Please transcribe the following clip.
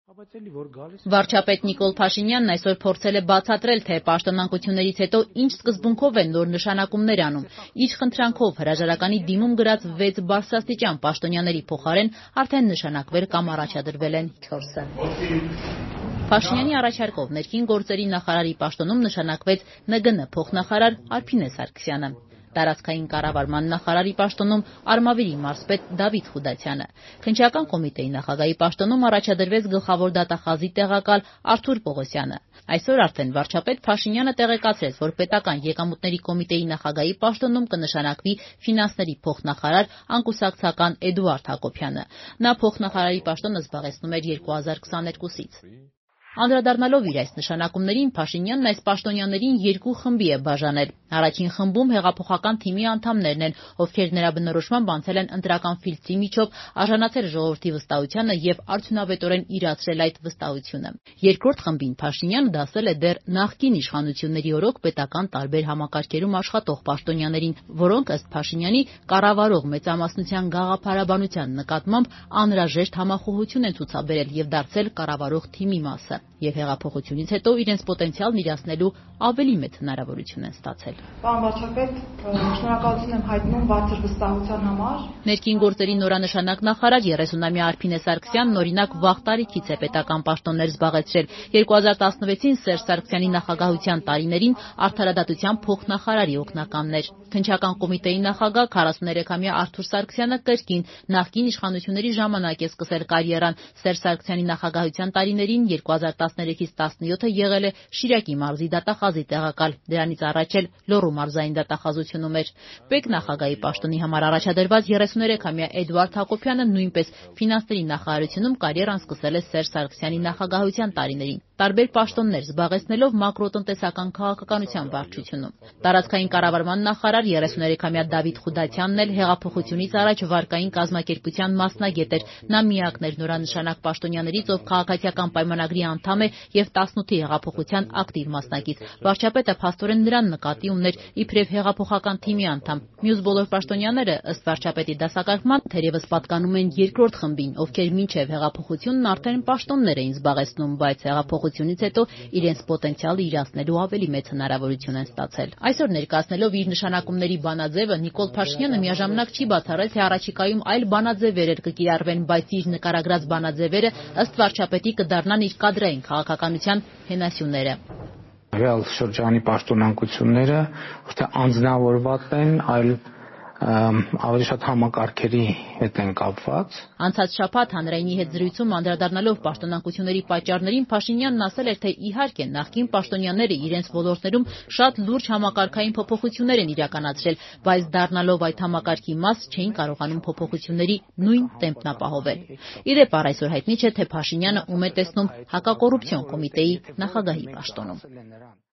Վարչապետ Նիկոլ Փաշինյանն այսօր փորձել է բացատրել, թե պաշտոնանկություններից հետո ինչ սկզբունքով են նոր նշանակումներ անում։ Իր խնդրանքով հրաժարականի դիմում գրած 6 բարձրաստիճան պաշտոնյաների փոխարեն արդեն նշանակվել կամ առաջադրվել են 4-ը։ Փաշինյանի առաջարկով ներքին գործերի նախարարի պաշտոնում նշանակվեց ՆԳՆ փոխնախարար Արփինե Սարգսյանը։ Տարածքային կառավարման նախարարի պաշտոնում Արմավիրի մարզպետ Դավիթ Խուդացյանը։ Քննչական կոմիտեի նախագահի պաշտոնում առաջադրվեց գլխավոր դատախազի տեղակալ Արթուր Պողոսյանը։ Այսօր արդեն վարչապետ Փաշինյանը տեղեկացրեց, որ պետական եկամուտների կոմիտեի նախագահի պաշտոնում կնշանակվի ֆինանսների փոխնախարար անկուսակցական Էդուարդ Հակոբյանը։ Նա փոխնախարարի պաշտոնը զբաղեցնում էր 2022-ից։ Անդրադառնալով իր այս նշանակումներին, Փաշինյանն այս պաշտոնյաներին 2 խմբի է բաժանել։ Առաջին խմբում հեղափոխական թիմի անդամներն են, ովքեր նրա բնորոշմամբ անցել են ընտրական ֆիլտրի միջով, արժանացել ժողովրդի վստահությանը եւ արդյունավետորեն իրացրել այդ վստահությունը։ Երկրորդ խմբին Փաշինյանը դասել է դեռ նախկին իշխանությունների օրոք պետական տարբեր համակարգերում աշխատող պաշտոնյաներին, որոնք ըստ Փաշինյանի կառավարող մեծամասնության գաղափարաբանության նկատմամբ անհրաժեշտ համախոհություն են ցուցաբերել եւ դարձել կառավարող թիմի մասը։ Եվ հեղափոխությունից հետո իրենց պոտենցիալն իրացնելու ավելի մեծ հնարավորություն են ստացել։ Պարոն վարչապետ, շնորհակալություն եմ հայտնում բարձր վստահության համար։ Ներքին գործերի նորանշանակ նախարար 30-ամյա Արփինե Սարգսյանն օրինակ վաղ տարիքից է պետական պաշտոններ զբաղեցրել։ 2016-ին Սերժ Սարգսյանի նախագահության տարիներին արդարադատության փոխնախարարի օգնականն էր։ Քննչական կոմիտեի նախագահ 43-ամյա Արթուր Սարգսյանը կրկին նախկին իշխանությունների ժամանակ է սկսել կարիերան։ Սերժ Սարգսյանի նախագահության տարիներին 2013-ից 17-ը եղել է Շիրակի մարզի դատախազի տեղակալ, դրանից առաջ էլ Լոռու մարզային դատախազությունում էր։ Պետ նախագահի պաշտոնի համար առաջադրված 33-ամյա Էդուարդ Հակոբյանը նույնպես ֆինանսների նախարարությունում կարիերան սկսել է Սերժ Սարգսյանի նախագահության տարիներին, տարբեր պաշտոններ զբաղեցնելով մակրոտնտեսական քաղաքականության վարչությունում։ Տարածքային կառավարման նախարար 33-ամյա Դավիթ Խուդացյանն էլ հեղափոխությունից առաջ վարկային կազմակերպության մասնագետ էր։ Նա միակն էր նորանշանակ պաշտոնյաներից, ով քաղաքացիական պայմանագրի անդամ է եւ 18-ի հեղափոխության ակտիվ մասնակից։ Վարչապետը փաստորեն նրան նկատի ուներ իբրև հեղափոխական թիմի անդամ։ Մյուս բոլոր պաշտոնյաները ըստ վարչապետի դասակարգման թերևս պատկանում են երկրորդ խմբին, ովքեր մինչև հեղափոխությունն արդեն պաշտոններ էին զբաղեցնում, բայց հեղափոխությունից հետո իրենց պոտենցիալը իրացնելու ավելի մեծ հնարավորություն են ստացել։ Այսօր ներկայացնելով իր նշանակումների բանաձևը Նիկոլ Փաշինյանը միաժամանակ չի բացառել, թե առաջիկայում այլ բանաձևեր կկիրառվեն, բայց իր նկարագրած բանաձևերը ըստ վարչապետի կդառնան իր կադրային քաղաքականության հենասյուները։ Ռեալ շրջանի պաշտոնանկությունները ոչ անձնավորված են, այլ ավելի շատ համակարգերի հետ են կապված։ Անցած շաբաթ հանրայինի հետ զրույցում անդրադառնալով պաշտոնանկությունների պատճառներին Փաշինյանն ասել էր, թե իհարկե նախկին պաշտոնյաները իրենց ոլորտներում շատ լուրջ համակարգային փոփոխություններ են իրականացրել, բայց դառնալով այդ համակարգի մաս չէին կարողանում փոփոխությունների նույն տեմպն ապահովել։ Իդեպ այսօր հայտնի չէ, թե Փաշինյանը ում է տեսնում հակակոռուպցիոն կոմիտեի նախագահի պաշտոնում։